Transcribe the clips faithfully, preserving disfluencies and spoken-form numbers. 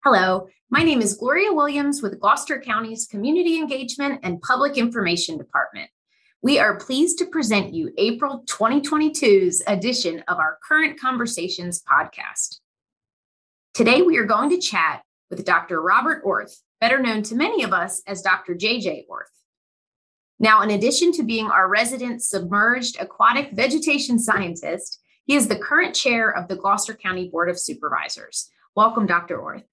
Hello, my name is Gloria Williams with Gloucester County's Community Engagement and Public Information Department. We are pleased to present you April twenty twenty-two's edition of our Current Conversations podcast. Today, we are going to chat with Doctor Robert Orth, better known to many of us as Doctor J J Orth. Now, in addition to being our resident submerged aquatic vegetation scientist, he is the current chair of the Gloucester County Board of Supervisors. Welcome, Doctor Orth.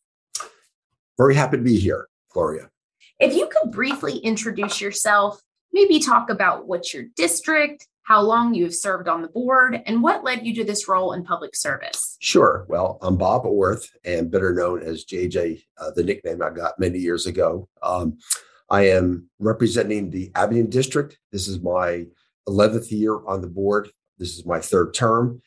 Very happy to be here, Gloria. If you could briefly introduce yourself, maybe talk about what's your district, how long you have served on the board, and what led you to this role in public service. Sure. Well, I'm Bob Orth, and better known as J J, uh, the nickname I got many years ago. Um, I am representing the Abington District. This is my eleventh year on the board. This is my third term,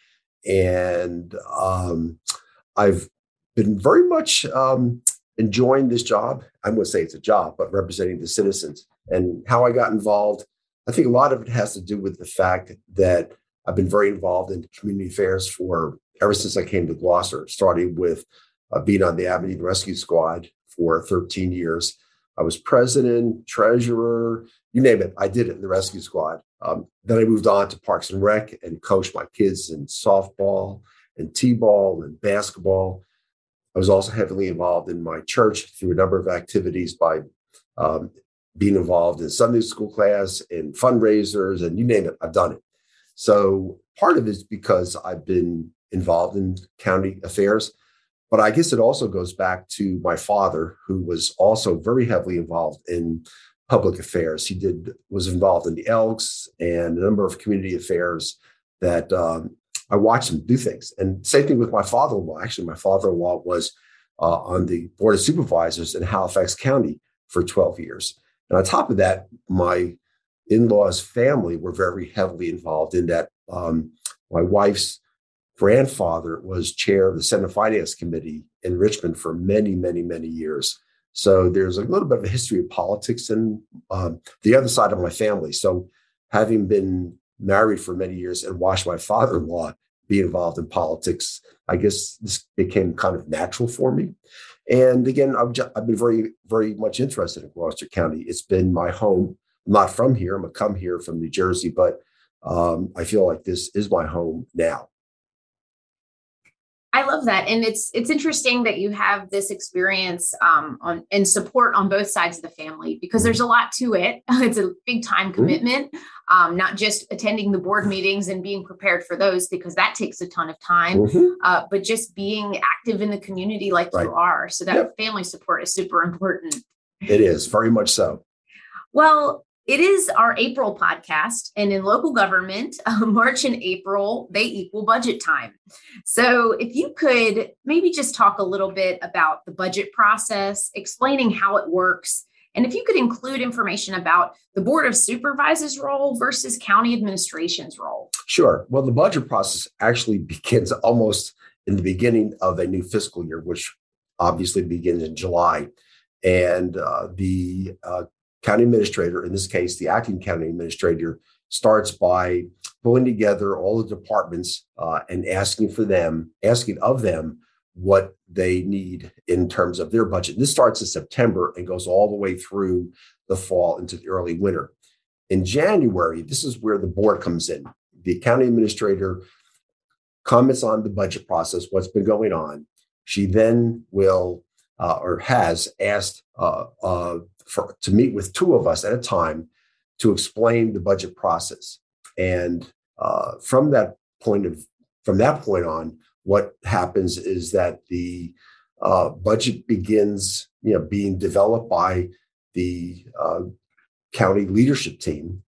and um, I've been very much um, enjoying this job. I'm going to say it's a job, but representing the citizens. And how I got involved, I think a lot of it has to do with the fact that I've been very involved in community affairs for ever since I came to Gloucester, starting with uh, being on the Abington Rescue Squad for thirteen years. I was president, treasurer, you name it. I did it in the rescue squad. Um, then I moved on to Parks and Rec and coached my kids in softball and t-ball and basketball. I was also heavily involved in my church through a number of activities by um, being involved in Sunday school class and fundraisers and you name it, I've done it. So part of it is because I've been involved in county affairs, but I guess it also goes back to my father, who was also very heavily involved in public affairs. He did was involved in the Elks and a number of community affairs that um, I watched him do things. And same thing with my father-in-law. Actually, my father-in-law was uh, on the Board of Supervisors in Halifax County for twelve years. And on top of that, my in-laws' family were very heavily involved in that. Um, my wife's grandfather was chair of the Senate Finance Committee in Richmond for many, many, many years. So there's a little bit of a history of politics in um, the other side of my family. So having been married for many years and watched my father-in-law be involved in politics, I guess this became kind of natural for me. And again, I've, just, I've been very, very much interested in Gloucester County. It's been my home. I'm not from here. I'm a come here from New Jersey, but um, I feel like this is my home now. I love that. And it's it's interesting that you have this experience um, on and support on both sides of the family, because there's a lot to it. It's a big time commitment, um, not just attending the board meetings and being prepared for those, because that takes a ton of time, mm-hmm. uh, but just being active in the community like right. you are. So that yep. family support is super important. It is very much so. Well, it is our April podcast, and in local government, uh, March and April, they equal budget time. So if you could maybe just talk a little bit about the budget process, explaining how it works, and if you could include information about the Board of Supervisors role versus county administration's role. Sure. Well, the budget process actually begins almost in the beginning of a new fiscal year, which obviously begins in July. And uh, the uh, county administrator, in this case, the acting county administrator, starts by pulling together all the departments uh, and asking for them, asking of them what they need in terms of their budget. This starts in September and goes all the way through the fall into the early winter. In January, this is where the board comes in. The county administrator comments on the budget process, what's been going on. She then will uh, or has asked uh, uh, for, to meet with two of us at a time to explain the budget process. And uh, from that point of from that point on, what happens is that the uh, budget begins, you know, being developed by the uh, county leadership team.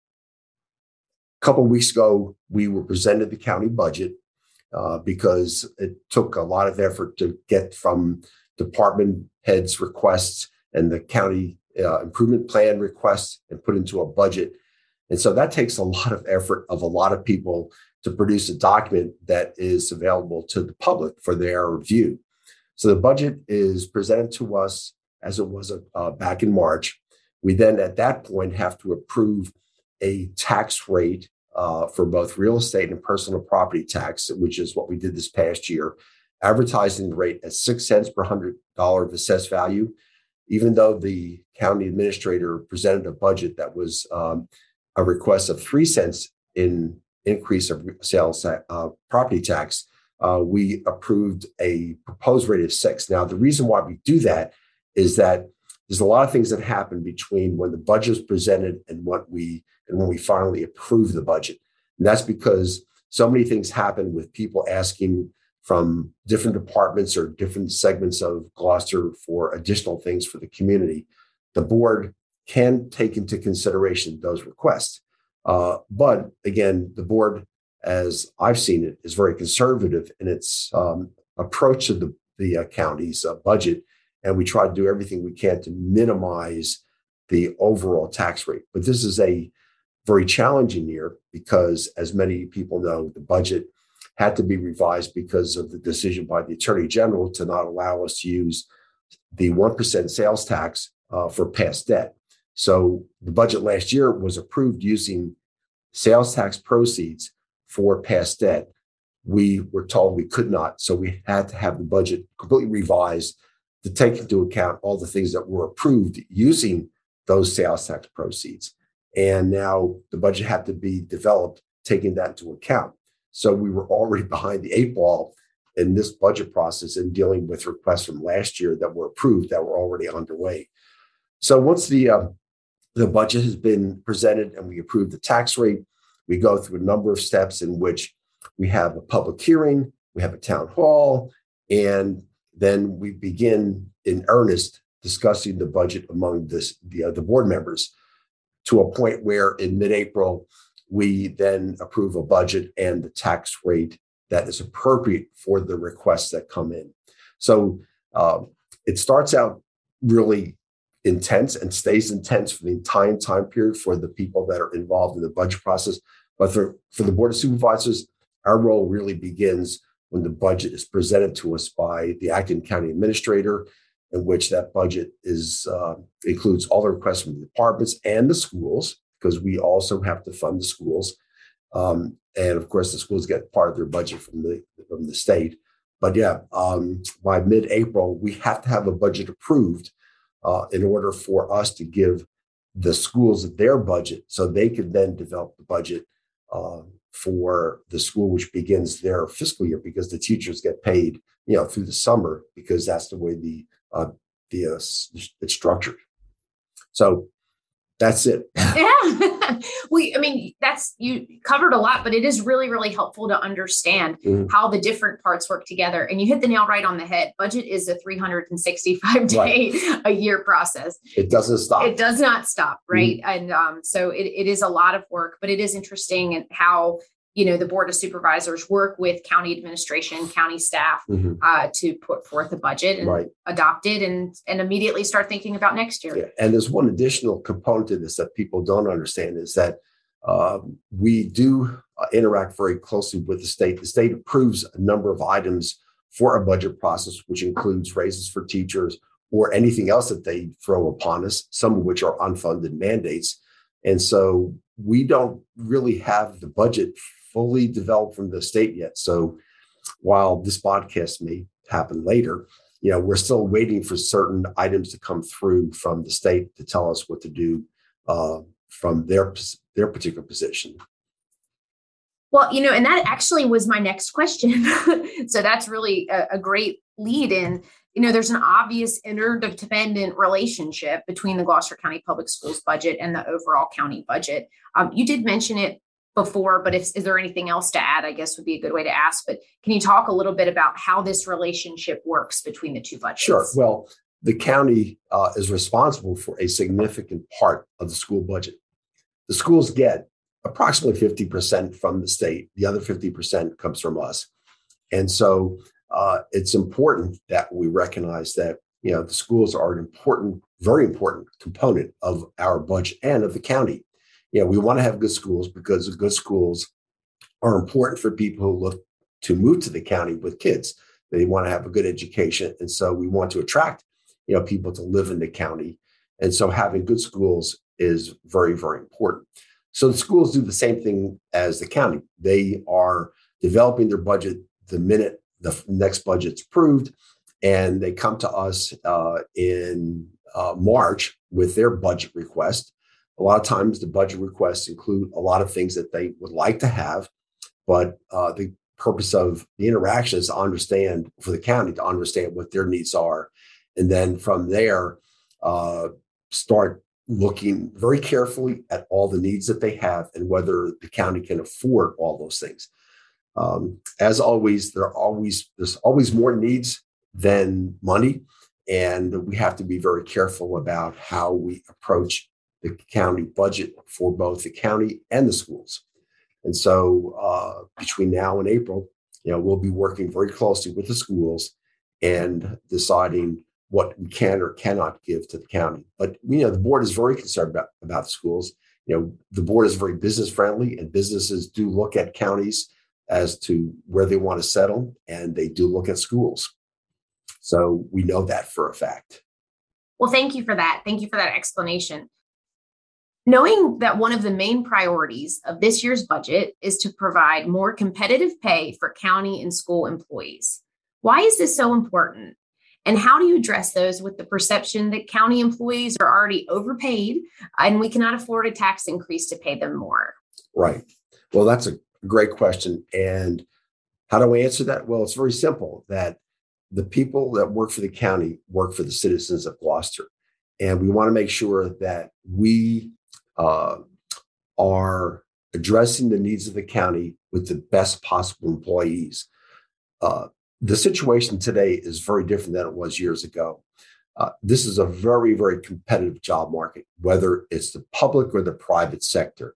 A couple of weeks ago, we were presented the county budget uh, because it took a lot of effort to get from department heads' requests and the county uh, improvement plan requests and put into a budget. And so that takes a lot of effort of a lot of people to produce a document that is available to the public for their review. So the budget is presented to us as it was uh, back in March. We then at that point have to approve a tax rate uh, for both real estate and personal property tax, which is what we did this past year. advertising rate at six cents per hundred dollar of assessed value, even though the county administrator presented a budget that was um, a request of three cents in increase of sales uh, property tax. Uh, we approved a proposed rate of six. Now, the reason why we do that is that there's a lot of things that happen between when the budget is presented and what we and when we finally approve the budget. And that's because so many things happen with people asking from different departments or different segments of Gloucester for additional things for the community. The board can take into consideration those requests. Uh, but again, the board, as I've seen it, is very conservative in its um, approach to the, the uh, county's uh, budget. And we try to do everything we can to minimize the overall tax rate. But this is a very challenging year because, as many people know, the budget had to be revised because of the decision by the Attorney General to not allow us to use the one percent sales tax uh, for past debt. So the budget last year was approved using sales tax proceeds for past debt. We were told we could not, so we had to have the budget completely revised to take into account all the things that were approved using those sales tax proceeds. And now the budget had to be developed taking that into account. So we were already behind the eight ball in this budget process and dealing with requests from last year that were approved that were already underway. So once the uh, the budget has been presented and we approve the tax rate, we go through a number of steps in which we have a public hearing, we have a town hall, and then we begin in earnest discussing the budget among this, the, uh, the board members to a point where in mid-April, we then approve a budget and the tax rate that is appropriate for the requests that come in. So uh, it starts out really intense and stays intense for the entire time period for the people that are involved in the budget process. But for, for the Board of Supervisors, our role really begins when the budget is presented to us by the acting county administrator, in which that budget is uh, includes all the requests from the departments and the schools, because we also have to fund the schools. Um, and of course, the schools get part of their budget from the, from the state. But yeah, um, by mid-April, we have to have a budget approved uh, in order for us to give the schools their budget so they can then develop the budget uh, for the school, which begins their fiscal year, because the teachers get paid, you know, through the summer, because that's the way the uh, the uh, it's structured. So that's it. Yeah. we, I mean, that's, you covered a lot, but it is really, really helpful to understand mm-hmm. how the different parts work together. And you hit the nail right on the head. Budget is a three hundred sixty-five day right. a year process. It doesn't stop. It does not stop. Right. Mm-hmm. And um, so it, it is a lot of work, but it is interesting and how, you know, the Board of Supervisors work with county administration, county staff mm-hmm. uh, to put forth a budget and right. adopt it and, and immediately start thinking about next year. Yeah. And there's one additional component to this that people don't understand is that uh, we do uh, interact very closely with the state. The state approves a number of items for a budget process, which includes raises for teachers or anything else that they throw upon us, some of which are unfunded mandates. And so we don't really have the budget fully developed from the state yet. So while this podcast may happen later, you know, we're still waiting for certain items to come through from the state to tell us what to do uh, from their, their particular position. Well, you know, and that actually was my next question. So that's really a, a great lead in. You know, there's an obvious interdependent relationship between the Gloucester County Public Schools budget and the overall county budget. Um, you did mention it before, but if, is there anything else to add, I guess would be a good way to ask. But can you talk a little bit about how this relationship works between the two budgets? Sure. Well, the county uh, is responsible for a significant part of the school budget. The schools get approximately fifty percent from the state. The other fifty percent comes from us. And so uh, it's important that we recognize that, you know, the schools are an important, very important component of our budget and of the county. You know, we want to have good schools because good schools are important for people who look to move to the county with kids. They want to have a good education. And so we want to attract, you know, people to live in the county. And so having good schools is very, very important. So the schools do the same thing as the county. They are developing their budget the minute the next budget's approved, and they come to us uh, in uh, March with their budget request. A lot of times the budget requests include a lot of things that they would like to have, but uh, the purpose of the interaction is to understand, for the county, to understand what their needs are. And then from there, uh, start looking very carefully at all the needs that they have and whether the county can afford all those things. Um, as always, there are always there's always more needs than money, and we have to be very careful about how we approach the county budget for both the county and the schools. And so uh, between now and April, you know, we'll be working very closely with the schools and deciding what we can or cannot give to the county. But, you know, the board is very concerned about, about the schools. You know, the board is very business friendly, and businesses do look at counties as to where they want to settle, and they do look at schools. So we know that for a fact. Well, thank you for that. Thank you for that explanation. Knowing that one of the main priorities of this year's budget is to provide more competitive pay for county and school employees, why is this so important? And how do you address those with the perception that county employees are already overpaid and we cannot afford a tax increase to pay them more? Right. Well, that's a great question. And how do we answer that? Well, it's very simple, that the people that work for the county work for the citizens of Gloucester. And we want to make sure that we uh, are addressing the needs of the county with the best possible employees. Uh, the situation today is very different than it was years ago. Uh, this is a very, very competitive job market, whether it's the public or the private sector.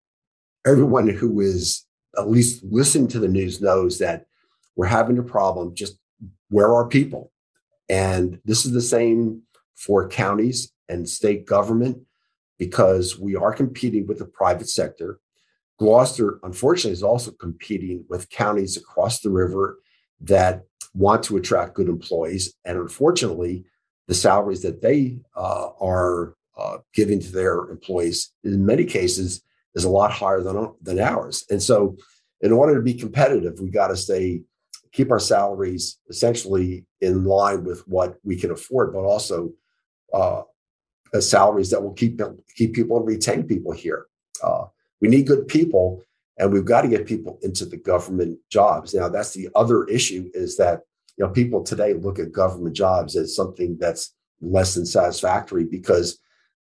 Everyone who is at least listening to the news knows that we're having a problem. Just where are people? And this is the same for counties and state government, because we are competing with the private sector. Gloucester, unfortunately, is also competing with counties across the river that want to attract good employees. And unfortunately, the salaries that they uh, are uh, giving to their employees, in many cases, is a lot higher than, than ours. And so in order to be competitive, we got to stay, keep our salaries essentially in line with what we can afford, but also uh, salaries that will keep keep people and retain people here. Uh, we need good people, and we've got to get people into the government jobs. Now, that's the other issue, is that, you know, people today look at government jobs as something that's less than satisfactory, because,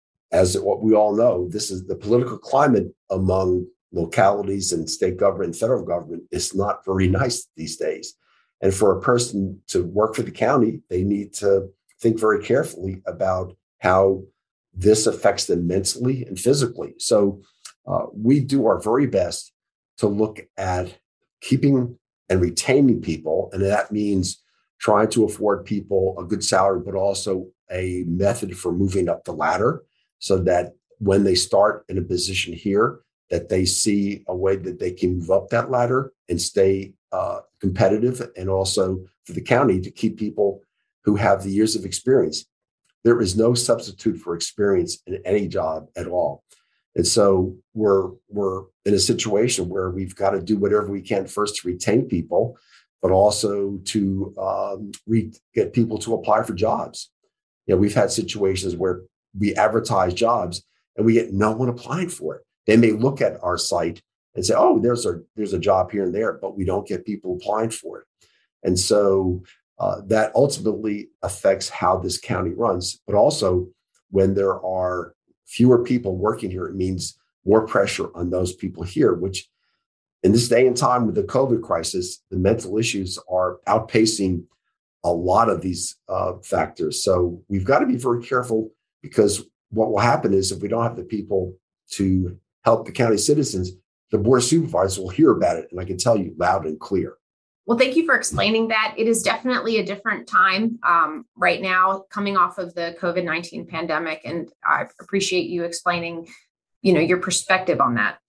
as what we all know, this is the political climate among localities and state government and federal government is not very nice these days. And for a person to work for the county, they need to think very carefully about how this affects them mentally and physically. So uh, we do our very best to look at keeping and retaining people. And that means trying to afford people a good salary, but also a method for moving up the ladder, so that when they start in a position here, that they see a way that they can move up that ladder and stay uh, competitive, and also for the county to keep people who have the years of experience. There is no substitute for experience in any job at all. And so we're, we're in a situation where we've got to do whatever we can first to retain people, but also to um, re- get people to apply for jobs. You know, we've had situations where we advertise jobs and we get no one applying for it. They may look at our site and say, oh, there's a, there's a job here and there, but we don't get people applying for it. And so uh, that ultimately affects how this county runs. But also, when there are fewer people working here, it means more pressure on those people here, which in this day and time with the COVID crisis, the mental issues are outpacing a lot of these uh, factors. So we've got to be very careful, because what will happen is, if we don't have the people to help the county citizens, the board of supervisors will hear about it. And I can tell you loud and clear. Well, thank you for explaining that. It is definitely a different time um, right now, coming off of the COVID nineteen pandemic. And I appreciate you explaining, you know, your perspective on that.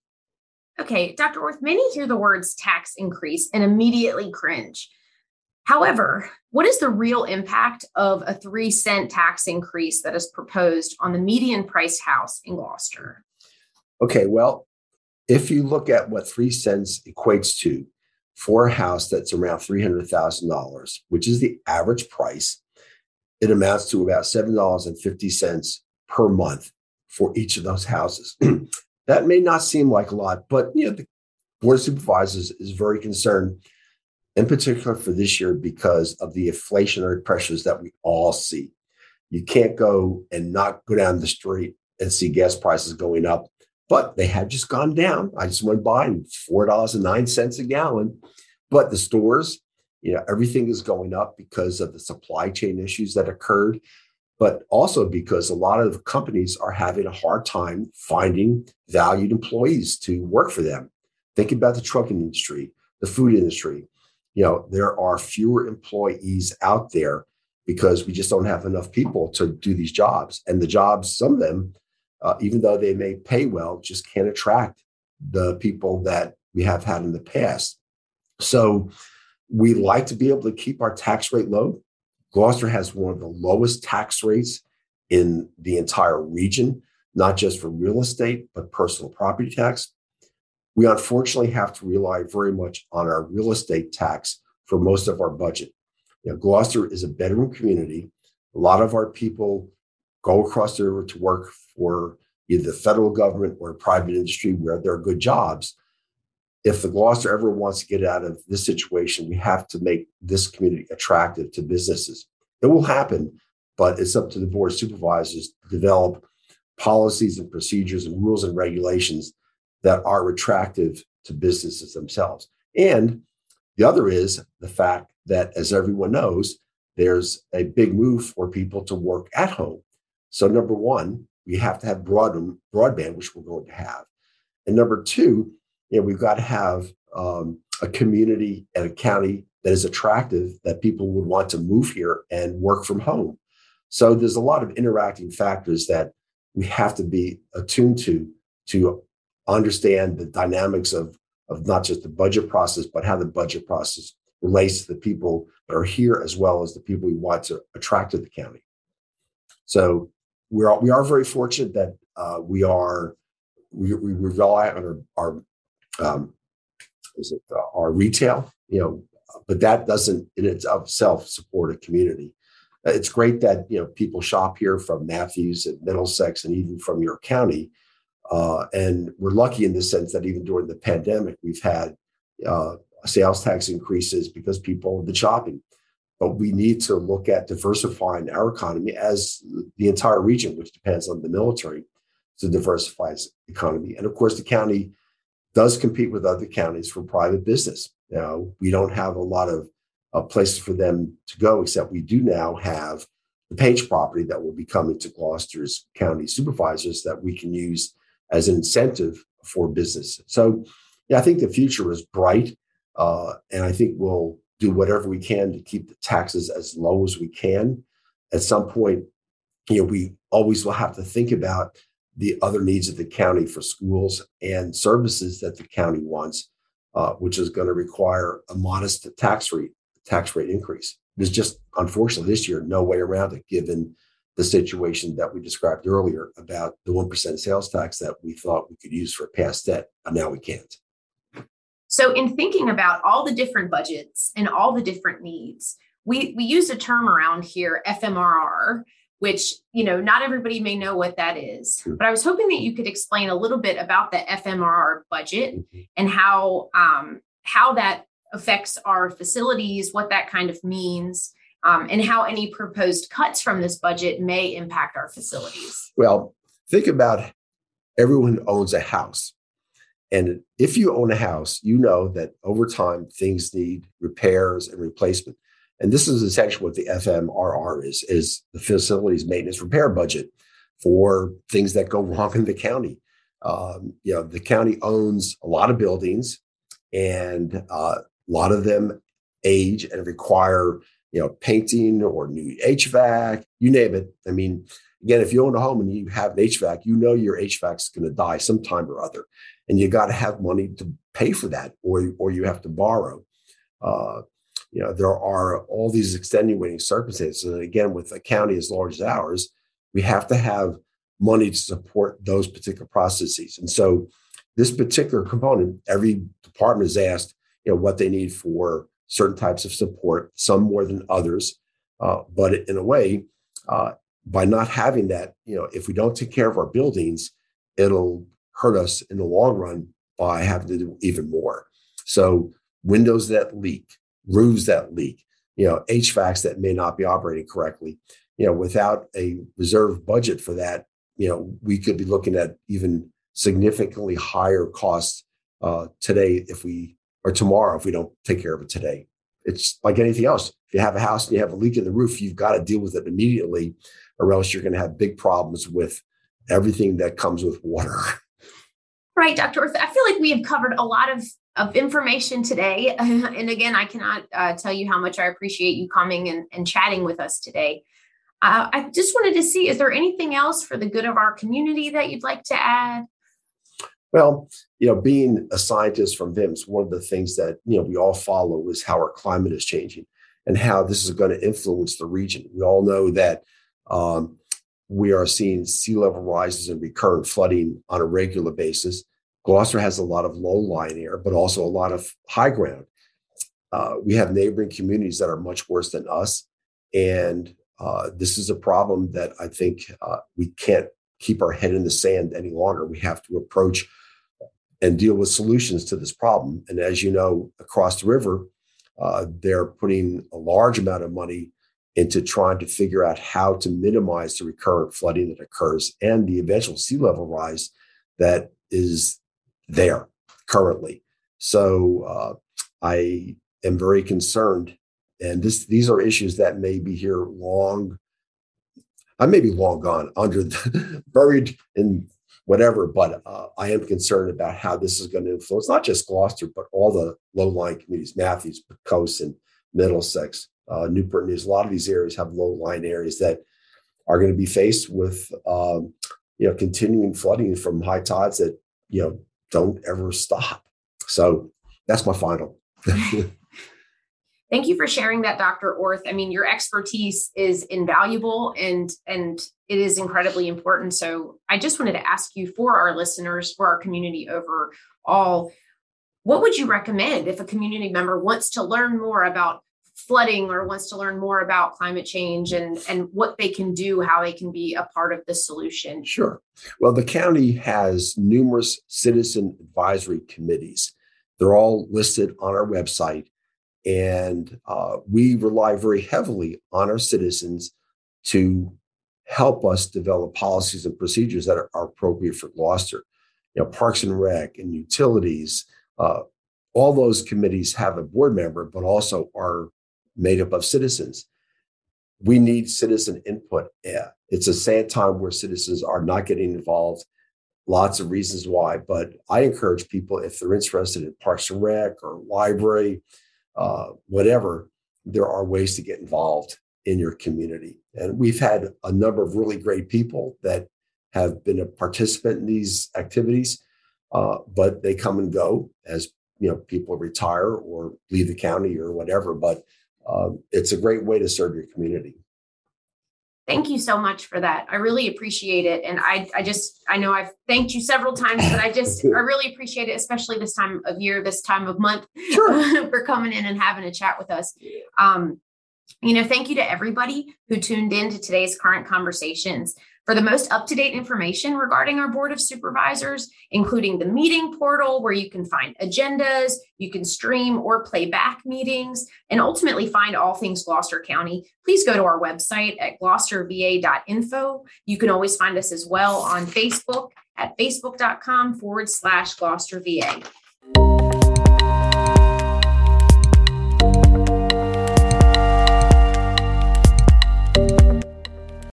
Okay, Doctor Orth, many hear the words tax increase and immediately cringe. However, what is the real impact of a three cent tax increase that is proposed on the median priced house in Gloucester? Okay, well, if you look at what three cents equates to for a house that's around three hundred thousand dollars, which is the average price, it amounts to about seven dollars and fifty cents per month for each of those houses. That may not seem like a lot, but you know, the Board of Supervisors is very concerned, in particular for this year, because of the inflationary pressures that we all see. You can't go and not go down the street and see gas prices going up, but they have just gone down. I just went by and four dollars and nine cents a gallon. But the stores, you know, everything is going up because of the supply chain issues that occurred, but also because a lot of companies are having a hard time finding valued employees to work for them. Think about the trucking industry, the food industry. You know, there are fewer employees out there because we just don't have enough people to do these jobs. And the jobs, some of them, uh, even though they may pay well, just can't attract the people that we have had in the past. So we like to be able to keep our tax rate low. Gloucester has one of the lowest tax rates in the entire region, not just for real estate, but personal property tax. We unfortunately have to rely very much on our real estate tax for most of our budget. You know, Gloucester is a bedroom community. A lot of our people go across the river to work for either the federal government or private industry where there are good jobs. If the Gloucester ever wants to get out of this situation, we have to make this community attractive to businesses. It will happen, but it's up to the Board of Supervisors to develop policies and procedures and rules and regulations that are attractive to businesses themselves. And the other is the fact that, as everyone knows, there's a big move for people to work at home. So number one, we have to have broad, broadband, which we're going to have. And number two, you know, we've got to have um, a community and a county that is attractive, that people would want to move here and work from home. So there's a lot of interacting factors that we have to be attuned to, to understand the dynamics of, of not just the budget process, but how the budget process relates to the people that are here, as well as the people we want to attract to the county. So we're, we are very fortunate that uh, we are, we, we rely on our, our um, is it uh, our retail, you know, but that doesn't in itself support a community. It's great that, you know, people shop here from Matthews and Middlesex and even from your county. Uh, and we're lucky in the sense that even during the pandemic, we've had uh, sales tax increases because people have been shopping. But we need to look at diversifying our economy, as the entire region, which depends on the military, to diversify its economy. And of course, the county does compete with other counties for private business. Now, we don't have a lot of uh, places for them to go, except we do now have the Page property that will be coming to Gloucester's county supervisors that we can use as an incentive for business. So yeah, I think the future is bright. Uh, and I think we'll do whatever we can to keep the taxes as low as we can. At some point, you know, we always will have to think about the other needs of the county for schools and services that the county wants, uh, which is going to require a modest tax rate, tax rate increase. There's just, unfortunately, this year, no way around it, given the situation that we described earlier about the one percent sales tax that we thought we could use for past debt, and now we can't. So in thinking about all the different budgets and all the different needs, we, we use a term around here, F M R R, which, you know, not everybody may know what that is. Sure. But I was hoping that you could explain a little bit about the F M R R budget mm-hmm. and how um, how that affects our facilities, what that kind of means, um, and how any proposed cuts from this budget may impact our facilities. Well, think about everyone who owns a house. And if you own a house, you know that over time, things need repairs and replacement. And this is essentially what the F M R R is, is the facilities maintenance repair budget for things that go wrong in the county. Um, you know, the county owns a lot of buildings, and uh, a lot of them age and require, you know, painting or new H V A C, you name it. I mean, again, if you own a home and you have an H V A C, you know your H V A C is going to die sometime or other, and you got to have money to pay for that, or, or you have to borrow. Uh, You know, there are all these extenuating circumstances. And again, with a county as large as ours, we have to have money to support those particular processes. And so this particular component, every department is asked, you know, what they need for certain types of support, some more than others. Uh, but in a way, uh, by not having that, you know, if we don't take care of our buildings, it'll hurt us in the long run by having to do even more. So windows that leak, roofs that leak, you know, H V A Cs that may not be operating correctly, you know, without a reserve budget for that, you know, we could be looking at even significantly higher costs uh, today if we, or tomorrow if we don't take care of it today. It's like anything else. If you have a house and you have a leak in the roof, you've got to deal with it immediately, or else you're going to have big problems with everything that comes with water. Right, Doctor Orth. I feel like we have covered a lot of, of information today. And again, I cannot uh, tell you how much I appreciate you coming and, and chatting with us today. Uh, I just wanted to see, is there anything else for the good of our community that you'd like to add? Well, you know, being a scientist from V I M S, one of the things that, you know, we all follow is how our climate is changing and how this is going to influence the region. We all know that um, we are seeing sea level rises and recurrent flooding on a regular basis. Gloucester has a lot of low-lying area, but also a lot of high ground. Uh, we have neighboring communities that are much worse than us. And uh, this is a problem that I think uh, we can't keep our head in the sand any longer. We have to approach and deal with solutions to this problem. And as you know, across the river, uh, they're putting a large amount of money into trying to figure out how to minimize the recurrent flooding that occurs and the eventual sea level rise that is there currently. So uh, I am very concerned. And this, these are issues that may be here long, I may be long gone, under the, buried in whatever, but uh, I am concerned about how this is going to influence not just Gloucester, but all the low-lying communities, Matthews, Pocosin, Middlesex, uh, Newport News. A lot of these areas have low-lying areas that are going to be faced with, um, you know, continuing flooding from high tides that, you know, don't ever stop. So that's my final. Thank you for sharing that, Doctor Orth. I mean, your expertise is invaluable and, and it is incredibly important. So I just wanted to ask you, for our listeners, for our community overall, what would you recommend if a community member wants to learn more about flooding or wants to learn more about climate change and, and what they can do, how they can be a part of the solution? Sure. Well, the county has numerous citizen advisory committees. They're all listed on our website. And uh, we rely very heavily on our citizens to help us develop policies and procedures that are, are appropriate for Gloucester. You know, Parks and Rec and utilities, uh, all those committees have a board member, but also are made up of citizens. We need citizen input. Yeah, it's a sad time where citizens are not getting involved. Lots of reasons why, but I encourage people, if they're interested in Parks and Rec or library, uh, whatever, there are ways to get involved in your community. And we've had a number of really great people that have been a participant in these activities, uh, but they come and go as, you know, people retire or leave the county or whatever. But uh, it's a great way to serve your community. Thank you so much for that. I really appreciate it. And I, I just, I know I've thanked you several times, but I just, I really appreciate it, especially this time of year, this time of month, Sure. for coming in and having a chat with us. Um, you know, thank you to everybody who tuned in to today's Current Conversations. For the most up-to-date information regarding our Board of Supervisors, including the meeting portal where you can find agendas, you can stream or play back meetings, and ultimately find all things Gloucester County, please go to our website at gloucester v a dot info. You can always find us as well on Facebook at facebook dot com forward slash Gloucester V A.